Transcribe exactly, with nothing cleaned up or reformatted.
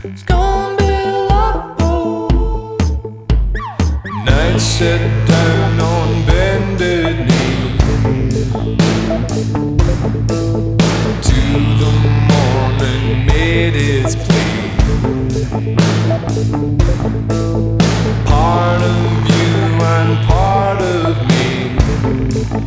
It's gonna be love. Night set down on bended knee to the morning made its plea. Part of you and part of me.